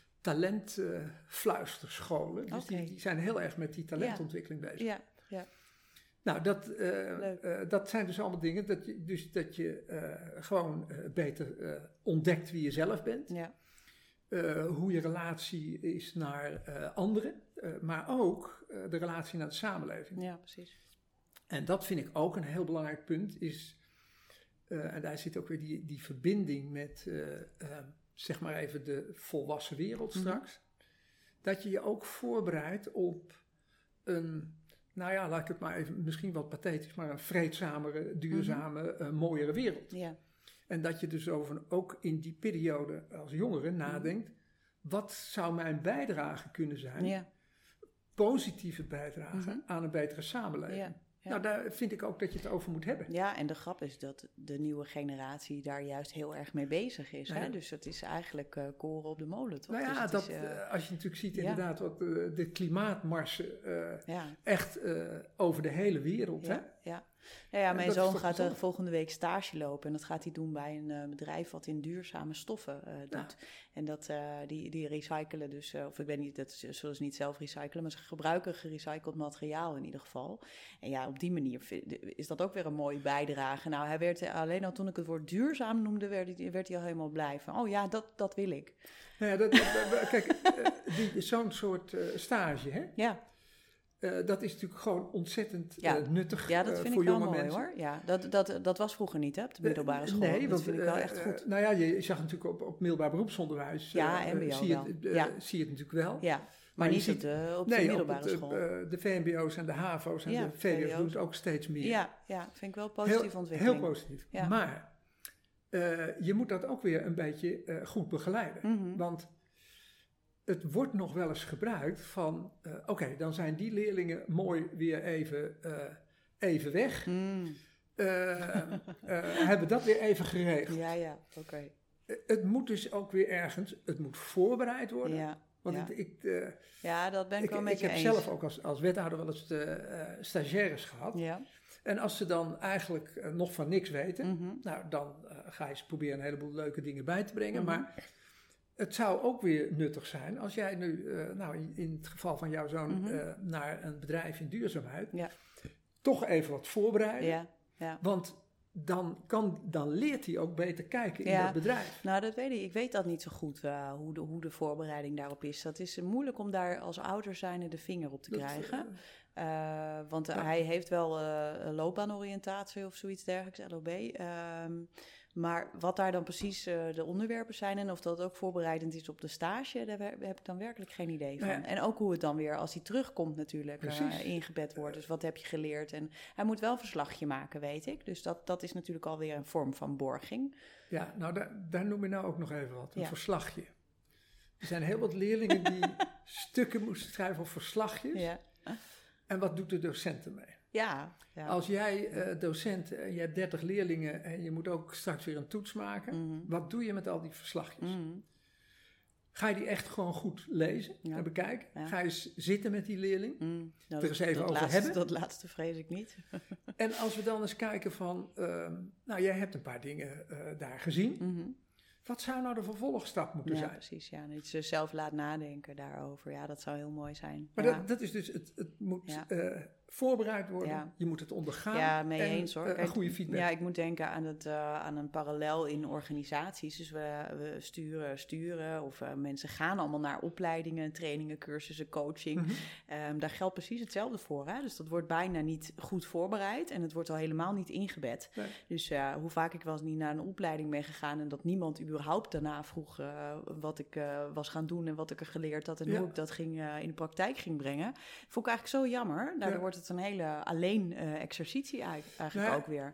talentfluisterscholen. Uh, dus okay. die, die zijn heel erg met die talentontwikkeling ja. bezig. Ja, ja. Nou, dat, uh, uh, dat zijn dus allemaal dingen dat je, dus dat je uh, gewoon uh, beter uh, ontdekt wie je zelf bent. Ja. Uh, hoe je relatie is naar uh, anderen, uh, maar ook uh, de relatie naar de samenleving. Ja, precies. En dat vind ik ook een heel belangrijk punt, is, uh, en daar zit ook weer die, die verbinding met, uh, uh, zeg maar even de volwassen wereld straks, mm-hmm. dat je je ook voorbereidt op een, nou ja, laat ik het maar even, misschien wat pathetisch, maar een vreedzamere, duurzame, mm-hmm. uh, mooiere wereld. Ja. En dat je dus over, ook in die periode als jongere nadenkt, wat zou mijn bijdrage kunnen zijn, ja. positieve bijdrage mm-hmm. aan een betere samenleving. Ja. Ja. Nou, daar vind ik ook dat je het over moet hebben. Ja, en de grap is dat de nieuwe generatie daar juist heel erg mee bezig is. Nou ja. Hè? Dus het is eigenlijk uh, koren op de molen, toch? Nou ja, dus dat, is, uh, als je natuurlijk ziet ja. inderdaad wat uh, de klimaatmarsen uh, ja. echt uh, over de hele wereld. Ja, hè? ja. Ja, ja, mijn dat zoon gaat uh, volgende week stage lopen. En dat gaat hij doen bij een uh, bedrijf wat in duurzame stoffen uh, doet. Ja. En dat, uh, die, die recyclen dus, uh, of ik weet niet, dat zullen ze niet zelf recyclen, maar ze gebruiken gerecycled materiaal in ieder geval. En ja, op die manier is dat ook weer een mooie bijdrage. Nou, hij werd alleen al toen ik het woord duurzaam noemde, werd hij, werd hij al helemaal blij van, oh ja, dat, dat wil ik. Nou ja, dat, dat, kijk, uh, die, zo'n soort uh, stage, hè? Ja. Uh, dat is natuurlijk gewoon ontzettend ja. uh, nuttig ja, dat vind uh, voor ik wel jonge mooi, mensen. hoor. Ja, dat, dat, dat was vroeger niet, hè, op de middelbare school. Uh, nee, dat want, vind ik wel echt goed. Uh, nou ja, je zag natuurlijk op, op middelbaar beroepsonderwijs. Ja, uh, M B O zie, je wel. het, uh, ja. zie je het natuurlijk wel. Ja, maar, maar niet ziet, op de, op nee, de middelbare op het, school. Uh, de V M B O's en de H A V O's en ja, de V W O's doen het ook steeds meer. Ja, ja, vind ik wel een positieve heel, ontwikkeling. Heel positief. Ja. Maar uh, je moet dat ook weer een beetje uh, goed begeleiden. Mm-hmm. Want het wordt nog wel eens gebruikt van, uh, oké, okay, dan zijn die leerlingen mooi weer even, uh, even weg. Mm. Uh, uh, hebben dat weer even geregeld. Ja, ja, oké. Okay. Uh, het moet dus ook weer ergens, het moet voorbereid worden. Ja, want ja. Het, ik, uh, ja, dat ben ik, ik wel met ik je heb eens. zelf ook als, als wethouder wel eens de, uh, stagiaires gehad. Ja. En als ze dan eigenlijk uh, nog van niks weten, Mm-hmm. nou dan uh, ga je ze proberen een heleboel leuke dingen bij te brengen. Mm-hmm. Maar het zou ook weer nuttig zijn als jij nu, uh, nou in, in het geval van jouw zoon, Mm-hmm. uh, naar een bedrijf in duurzaamheid, ja. toch even wat voorbereiden. Ja, ja. Want dan, kan, dan leert hij ook beter kijken in ja. dat bedrijf. Nou, dat weet ik. Ik weet dat niet zo goed, uh, hoe, de, hoe de voorbereiding daarop is. Dat is uh, moeilijk om daar als ouder zijnde de vinger op te dat, krijgen. Uh, uh, want uh, ja. hij heeft wel uh, een loopbaanoriëntatie of zoiets dergelijks, L O B. Um, maar wat daar dan precies uh, de onderwerpen zijn en of dat ook voorbereidend is op de stage, daar heb ik dan werkelijk geen idee van. Nou ja. En ook hoe het dan weer, als hij terugkomt natuurlijk, uh, ingebed wordt. Dus wat heb je geleerd? En hij moet wel een verslagje maken, weet ik. Dus dat, dat is natuurlijk alweer een vorm van borging. Ja, nou daar, daar noem je nou ook nog even wat, een ja. verslagje. Er zijn heel wat leerlingen die stukken moesten schrijven of verslagjes. Ja. En wat doet de docent ermee? Ja, ja. Als jij uh, docent, uh, je hebt dertig leerlingen en je moet ook straks weer een toets maken. Mm-hmm. Wat doe je met al die verslagjes? Mm-hmm. Ga je die echt gewoon goed lezen ja. en bekijken? Ja. Ga je s- zitten met die leerling? Mm, nou, er eens even dat over laatste, hebben? Dat laatste vrees ik niet. En als we dan eens kijken van, uh, nou jij hebt een paar dingen uh, daar gezien. Mm-hmm. Wat zou nou de vervolgstap moeten ja, zijn? precies. Ja, dat je zelf laat nadenken daarover. Ja, dat zou heel mooi zijn. Maar ja. dat, dat is dus, het, het moet Ja. uh, voorbereid worden. Ja. Je moet het ondergaan. Ja, mee en, eens hoor. Uh, Kijk, een goede feedback. Ja, ik moet denken aan, het, uh, aan een parallel in organisaties. Dus we, we sturen, sturen of uh, mensen gaan allemaal naar opleidingen, trainingen, cursussen, coaching. Mm-hmm. Um, daar geldt precies hetzelfde voor. Hè? Dus dat wordt bijna niet goed voorbereid en het wordt al helemaal niet ingebed. Nee. Dus uh, hoe vaak ik wel eens niet naar een opleiding ben gegaan en dat niemand überhaupt daarna vroeg uh, wat ik uh, was gaan doen en wat ik er geleerd had en ja. hoe ik dat ging, uh, in de praktijk ging brengen. Vond ik eigenlijk zo jammer. Daardoor ja. wordt het een hele alleen uh, exercitie eigenlijk, eigenlijk nou, ook weer.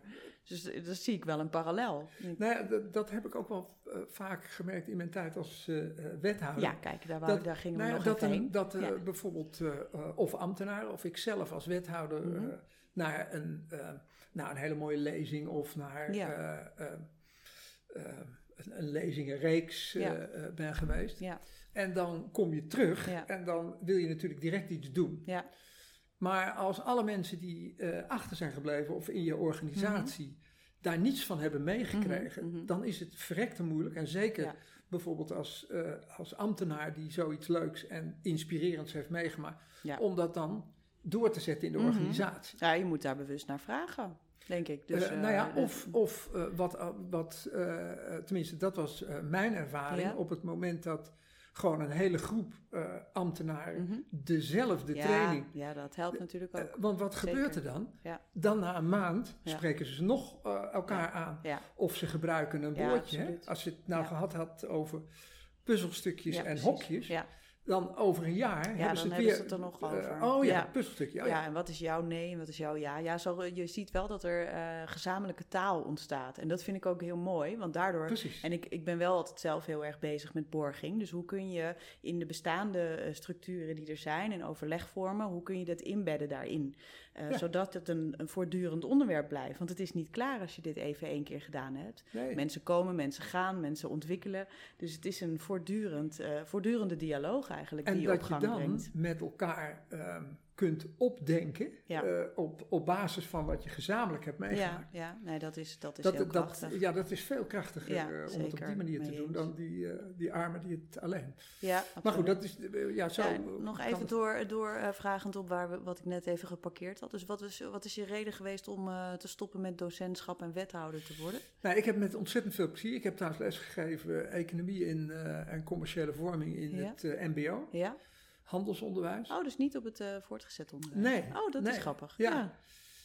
Dus dat zie ik wel een parallel. Nou ja, dat, dat heb ik ook wel uh, vaak gemerkt in mijn tijd als uh, wethouder. Ja, kijk, daar, wou, dat, daar gingen nou we ja, nog dat even heen. Dat uh, ja. bijvoorbeeld uh, uh, of ambtenaren of ik zelf als wethouder mm-hmm. uh, naar, een, uh, naar een hele mooie lezing of naar ja. uh, uh, uh, een, een lezingenreeks uh, ja. uh, ben geweest. Ja. En dan kom je terug ja. en dan wil je natuurlijk direct iets doen. Ja. Maar als alle mensen die uh, achter zijn gebleven of in je organisatie mm-hmm. daar niets van hebben meegekregen, mm-hmm. dan is het verrekte moeilijk. En zeker ja. bijvoorbeeld als, uh, als ambtenaar die zoiets leuks en inspirerends heeft meegemaakt, ja. om dat dan door te zetten in de mm-hmm. organisatie. Ja, je moet daar bewust naar vragen, denk ik. Dus, uh, nou ja, uh, of, of uh, wat, uh, wat uh, tenminste dat was uh, mijn ervaring ja. op het moment dat gewoon een hele groep uh, ambtenaren mm-hmm. dezelfde ja, training. Ja, dat helpt natuurlijk ook. Uh, want wat Zeker. gebeurt er dan? Ja. Dan na een maand ja. spreken ze nog uh, elkaar ja. aan. Ja. Of ze gebruiken een woordje. Ja, hè? Als je het nou ja. gehad had over puzzelstukjes ja, en precies. hokjes. Ja. Dan over een jaar ja, hebben ze het weer... hebben ze het er nog over. Uh, oh ja, ja. puzzelstukje. Oh, ja. ja, en wat is jouw nee en wat is jouw ja? Ja, zo, je ziet wel dat er uh, gezamenlijke taal ontstaat. En dat vind ik ook heel mooi, want daardoor... Precies. En ik, ik ben wel altijd zelf heel erg bezig met borging. Dus hoe kun je in de bestaande uh, structuren die er zijn en overlegvormen, hoe kun je dat inbedden daarin? Uh, ja. Zodat het een, een voortdurend onderwerp blijft. Want het is niet klaar als je dit even één keer gedaan hebt. Nee. Mensen komen, mensen gaan, mensen ontwikkelen. Dus het is een voortdurend, uh, voortdurende dialoog eigenlijk en die je op gang brengt. En dat je dan met elkaar um, kunt opdenken ja. uh, op, op basis van wat je gezamenlijk hebt meegemaakt. Ja, ja. Nee, dat is, dat is dat, heel krachtig. Dat, ja, dat is veel krachtiger ja, uh, om zeker, het op die manier te doen dan die, uh, die armen die het alleen. Ja, absoluut. Maar goed, dat is uh, ja, zo. Ja, nog even door, door uh, vragend op waar we, wat ik net even geparkeerd had. Dus wat is, wat is je reden geweest om uh, te stoppen met docentschap en wethouder te worden? Nou, ik heb met ontzettend veel plezier. Ik heb trouwens lesgegeven economie in, uh, en commerciële vorming in ja. het uh, M B O. Ja. Handelsonderwijs. Oh, dus niet op het uh, voortgezet onderwijs? Nee. Oh, dat nee. is grappig. Ja.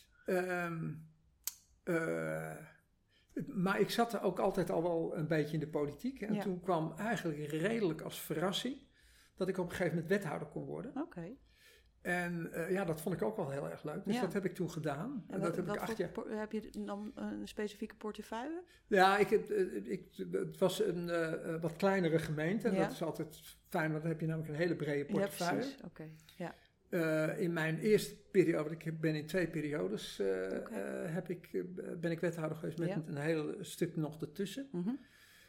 ja. Um, uh, maar ik zat er ook altijd al wel een beetje in de politiek. En ja. toen kwam eigenlijk redelijk als verrassing dat ik op een gegeven moment wethouder kon worden. Oké. Okay. En uh, ja, dat vond ik ook wel heel erg leuk. Dus ja. dat heb ik toen gedaan. En, en dat wat, heb ik acht jaar. Por- heb je dan een specifieke portefeuille? Ja, ik, ik, ik, het was een uh, wat kleinere gemeente. En ja. dat is altijd fijn, want dan heb je namelijk een hele brede portefeuille. Ja, precies. Oké. Okay. Ja. Uh, in mijn eerste periode, ik ben in twee periodes, uh, okay. uh, heb ik, uh, ben ik wethouder geweest met ja. een heel stuk nog ertussen. Mm-hmm.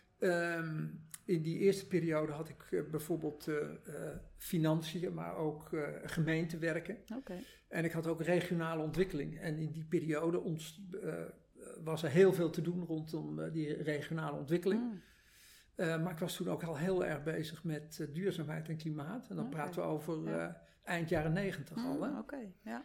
Um, in die eerste periode had ik uh, bijvoorbeeld uh, uh, financiën, maar ook uh, gemeentewerken. Okay. En ik had ook regionale ontwikkeling. En in die periode ont, uh, was er heel veel te doen rondom uh, die regionale ontwikkeling. Mm. Uh, maar ik was toen ook al heel erg bezig met uh, duurzaamheid en klimaat. En dan okay. praten we over uh, ja. eind jaren negentig mm, al. Oké, okay. ja.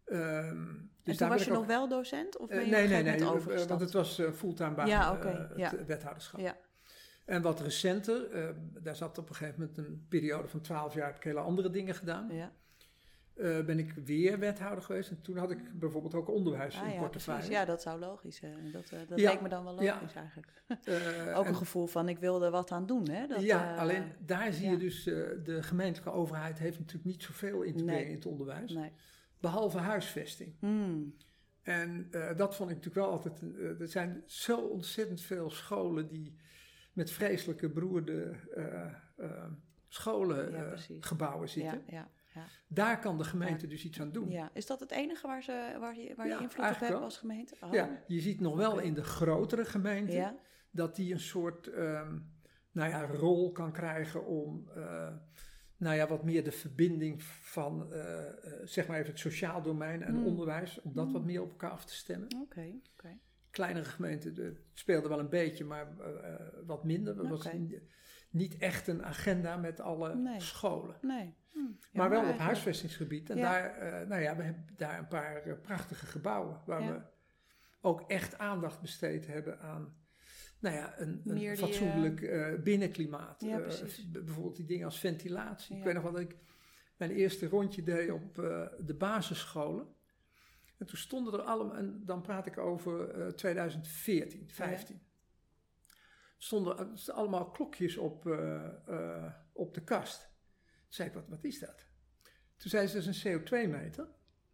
Um, dus en toen was je ook... nog wel docent? Of ben je uh, nee, nee, nee, uh, want het was uh, fulltime baan, ja, okay. uh, het ja. wethouderschap. Ja. En wat recenter, uh, daar zat op een gegeven moment een periode van twaalf jaar, heb ik hele andere dingen gedaan. Ja. Uh, ben ik weer wethouder geweest en toen had ik bijvoorbeeld ook onderwijs ah, in ja, portefeuille. Precies. Ja, dat zou logisch zijn. Dat, uh, dat ja. leek me dan wel logisch ja. eigenlijk. Uh, ook een en, gevoel van ik wilde er wat aan doen. Hè? Dat, ja, uh, alleen daar zie ja. je dus, uh, de gemeentelijke overheid heeft natuurlijk niet zoveel in te brengen nee. in het onderwijs. Nee. Behalve huisvesting. Hmm. En uh, dat vond ik natuurlijk wel altijd, uh, er zijn zo ontzettend veel scholen die met vreselijke beroerde uh, uh, scholengebouwen uh, zitten. Ja, ja. Ja. Daar kan de gemeente ja. dus iets aan doen. Ja. Is dat het enige waar, ze, waar je, waar ja, je invloed op hebt als gemeente? Oh. Ja, je ziet nog wel okay. in de grotere gemeenten ja. dat die een soort um, nou ja, rol kan krijgen om uh, nou ja, wat meer de verbinding van uh, uh, zeg maar even het sociaal domein en mm. onderwijs, om dat mm. wat meer op elkaar af te stemmen. Okay, okay. Kleinere gemeenten de, het speelde wel een beetje, maar uh, wat minder. Er was okay. niet, niet echt een agenda met alle nee. scholen. Nee. Hm. Ja, maar wel maar op huisvestingsgebied. En ja. daar, uh, nou ja, we hebben daar een paar uh, prachtige gebouwen waar ja. we ook echt aandacht besteed hebben aan nou ja, een, een fatsoenlijk uh, binnenklimaat. Ja, uh, bijvoorbeeld die dingen als ventilatie. Ja. Ik weet nog wel dat ik mijn eerste rondje deed op uh, de basisscholen. En toen stonden er allemaal, en dan praat ik over uh, twintig veertien, vijftien. Ja. Stonden er allemaal klokjes op, uh, uh, op de kast. Toen zei ik, wat, wat is dat? Toen zei ze, dat is een C O twee meter.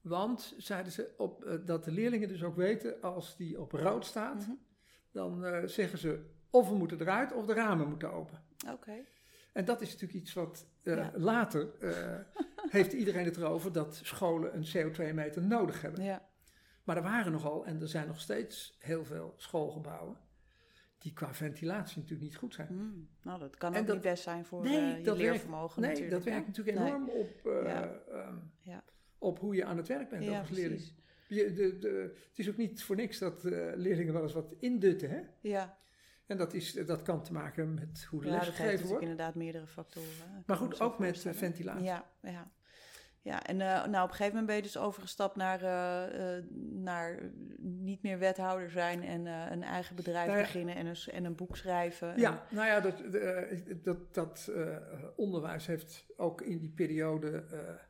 Want, zeiden ze, op, uh, dat de leerlingen dus ook weten, als die op rood staat, mm-hmm. dan uh, zeggen ze of we moeten eruit of de ramen moeten open. Oké. Okay. En dat is natuurlijk iets wat uh, ja. later uh, heeft iedereen het erover dat scholen een C O twee meter nodig hebben. Ja. Maar er waren nogal, en er zijn nog steeds heel veel schoolgebouwen die qua ventilatie natuurlijk niet goed zijn. Mm, nou, dat kan ook dat, niet best zijn voor nee, uh, je dat leervermogen werkt, natuurlijk. Nee, dat werkt natuurlijk enorm nee. op, uh, ja. Um, ja. op hoe je aan het werk bent ja, als leerling. Je, de, de, het is ook niet voor niks dat uh, leerlingen wel eens wat indutten, hè? Ja. En dat, is, dat kan te maken met hoe de ja, les gegeven wordt. Ja, dat heeft inderdaad meerdere factoren. Maar goed, ook met uh, ventilatie. Ja, ja. Ja, en uh, nou, op een gegeven moment ben je dus overgestapt naar, uh, uh, naar niet meer wethouder zijn en uh, een eigen bedrijf nou ja, beginnen en een, en een boek schrijven. Ja, en... nou ja, dat, uh, dat, dat uh, onderwijs heeft ook in die periode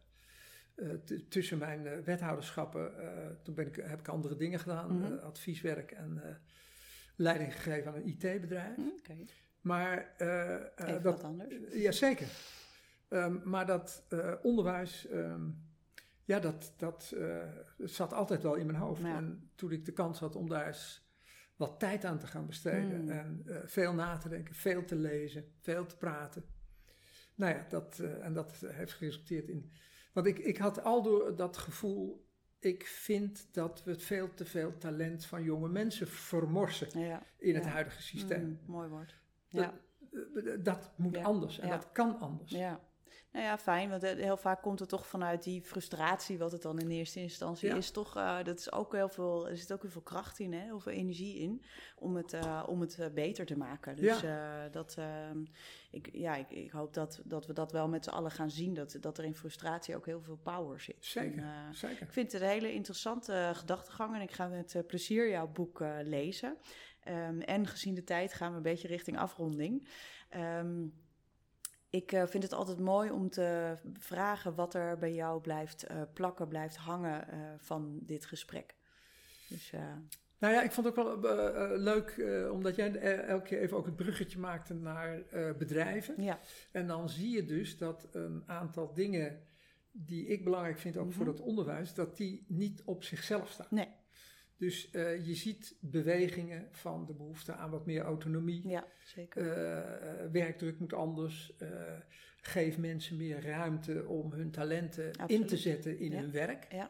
uh, uh, t- tussen mijn uh, wethouderschappen, uh, toen ben ik, heb ik andere dingen gedaan, mm-hmm. uh, advieswerk en uh, leiding gegeven aan een I T-bedrijf. Mm, okay. Maar uh, uh, Even dat, wat anders. Uh, ja, zeker. Um, maar dat uh, onderwijs, um, ja, dat, dat uh, zat altijd wel in mijn hoofd. Ja. En toen ik de kans had om daar eens wat tijd aan te gaan besteden. Mm. En uh, veel na te denken, veel te lezen, veel te praten. Nou ja, dat, uh, en dat heeft geresulteerd in... Want ik, ik had aldoor dat gevoel, ik vind dat we veel te veel talent van jonge mensen vermorsen ja. in het ja. huidige systeem. Mm, mooi woord. Ja. Dat, uh, dat moet ja. anders en ja. dat kan anders. Ja. Nou ja, fijn, want heel vaak komt het toch vanuit die frustratie, wat het dan in eerste instantie ja. is, toch, uh, dat is ook heel veel, er zit ook heel veel kracht in, hè, heel veel energie in, om het, uh, om het uh, beter te maken. Dus ja. uh, dat, uh, ik, ja, ik, ik hoop dat, dat we dat wel met z'n allen gaan zien, dat, dat er in frustratie ook heel veel power zit. Zeker, en, uh, zeker. Ik vind het een hele interessante uh, gedachtegang en ik ga met uh, plezier jouw boek uh, lezen. Um, en gezien de tijd gaan we een beetje richting afronding. Um, Ik uh, vind het altijd mooi om te vragen wat er bij jou blijft uh, plakken, blijft hangen uh, van dit gesprek. Dus, uh... Nou ja, ik vond het ook wel uh, uh, leuk, uh, omdat jij uh, elke keer even ook het bruggetje maakte naar uh, bedrijven. Ja. En dan zie je dus dat een aantal dingen die ik belangrijk vind, ook mm-hmm. voor het onderwijs, dat die niet op zichzelf staan. Nee. Dus uh, je ziet bewegingen van de behoefte aan wat meer autonomie. Ja, zeker. Uh, werkdruk moet anders. Uh, geef mensen meer ruimte om hun talenten Absoluut. in te zetten in ja. hun werk. Ja.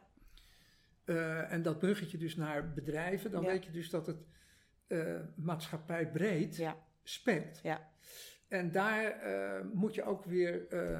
Uh, en dat bruggetje dus naar bedrijven, dan ja. weet je dus dat het uh, maatschappij breed ja. speelt. Ja. En daar uh, moet je ook weer uh,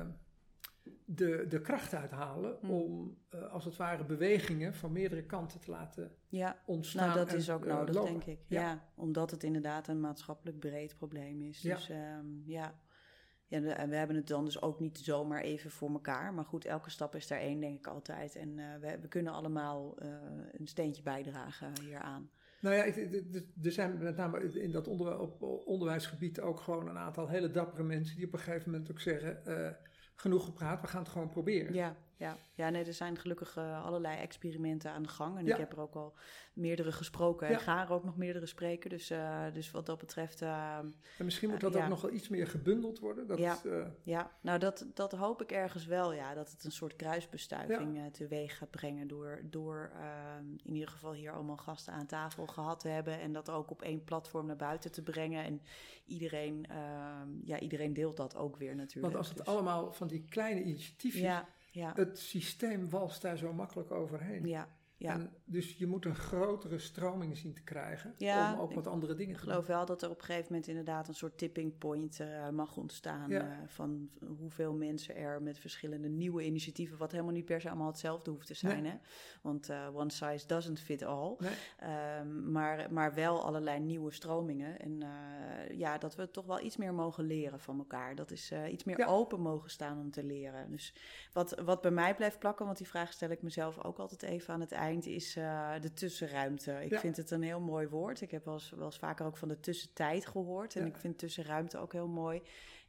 de, de kracht uithalen hmm. om uh, als het ware bewegingen van meerdere kanten te laten ja. ontstaan. Nou, dat en, is ook uh, nodig, lopen. denk ik. Ja. ja, omdat het inderdaad een maatschappelijk breed probleem is. Ja. Dus um, ja... Ja, en we hebben het dan dus ook niet zomaar even voor elkaar. Maar goed, elke stap is er één, denk ik altijd. En uh, we, we kunnen allemaal uh, een steentje bijdragen hieraan. Nou ja, er zijn met name in dat onder, op onderwijsgebied ook gewoon een aantal hele dappere mensen die op een gegeven moment ook zeggen, uh, genoeg gepraat, we gaan het gewoon proberen. Ja, ja. ja nee, er zijn gelukkig uh, allerlei experimenten aan de gang. En ja. ik heb er ook al meerdere gesproken en ja. ga er ook nog meerdere spreken. Dus, uh, dus wat dat betreft... Uh, en misschien moet dat uh, ook ja. nog wel iets meer gebundeld worden. Dat ja, het, uh, ja. nou dat, dat hoop ik ergens wel, ja. Dat het een soort kruisbestuiving ja. uh, teweeg gaat brengen door, door uh, in ieder geval hier allemaal gasten aan tafel gehad te hebben. En dat ook op één platform naar buiten te brengen. En iedereen, uh, ja, iedereen deelt dat ook weer natuurlijk. Want als het dus. allemaal van die kleine initiatiefjes... Ja. Ja. Het systeem walst daar zo makkelijk overheen. Ja, ja. En dus je moet een grotere stroming zien te krijgen ja, om ook wat andere dingen te doen. Ik geloof wel dat er op een gegeven moment inderdaad een soort tipping point uh, mag ontstaan. Ja. Uh, van hoeveel mensen er met verschillende nieuwe initiatieven, wat helemaal niet per se allemaal hetzelfde hoeft te zijn. Nee. Hè? Want uh, one size doesn't fit all. Nee. Um, maar, maar wel allerlei nieuwe stromingen. En uh, ja, dat we toch wel iets meer mogen leren van elkaar. Dat is uh, iets meer ja. open mogen staan om te leren. Dus wat, wat bij mij blijft plakken, want die vraag stel ik mezelf ook altijd even aan het eind, is uh, de tussenruimte. Ik ja. vind het een heel mooi woord. Ik heb wel eens, wel eens vaker ook van de tussentijd gehoord. En ja. ik vind tussenruimte ook heel mooi.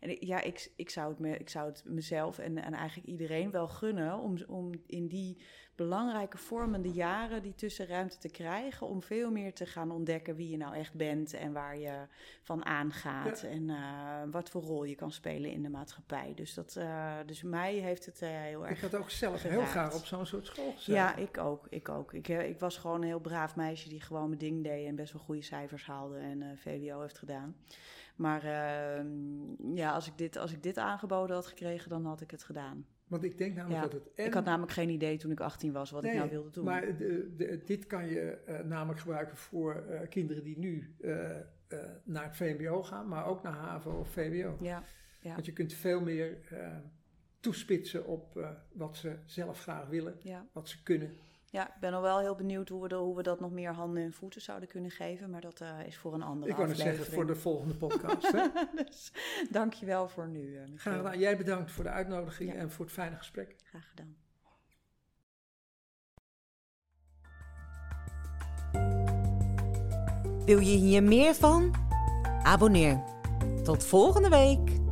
En ik, ja, ik, ik, zou het me, ik zou het mezelf en, en eigenlijk iedereen wel gunnen om, om in die belangrijke vormende jaren die tussenruimte te krijgen, om veel meer te gaan ontdekken wie je nou echt bent en waar je van aangaat ja. en uh, wat voor rol je kan spelen in de maatschappij. Dus, dat, uh, dus mij heeft het uh, heel erg Ik had ook zelf geraakt. Heel graag op zo'n soort school gezeten. Ja, ik ook. Ik, ook. Ik, uh, ik was gewoon een heel braaf meisje die gewoon mijn ding deed en best wel goede cijfers haalde en uh, V W O heeft gedaan. Maar uh, ja, als ik, dit, als ik dit aangeboden had gekregen, dan had ik het gedaan. Want ik denk namelijk ja. dat het... En... Ik had namelijk geen idee toen ik achttien was wat nee, ik nou wilde doen. Maar de, de, dit kan je uh, namelijk gebruiken voor uh, kinderen die nu uh, uh, naar het V M B O gaan, maar ook naar HAVO of V W O. Ja, ja. Want je kunt veel meer uh, toespitsen op uh, wat ze zelf graag willen, ja. wat ze kunnen. Ja, ik ben al wel heel benieuwd hoe we, de, hoe we dat nog meer handen en voeten zouden kunnen geven. Maar dat uh, is voor een andere ik aflevering. Ik wou net zeggen, voor de volgende podcast. Hè? Dus, dank je wel voor nu, uh, Michiel. Graag gedaan. Jij bedankt voor de uitnodiging ja. en voor het fijne gesprek. Graag gedaan. Wil je hier meer van? Abonneer. Tot volgende week.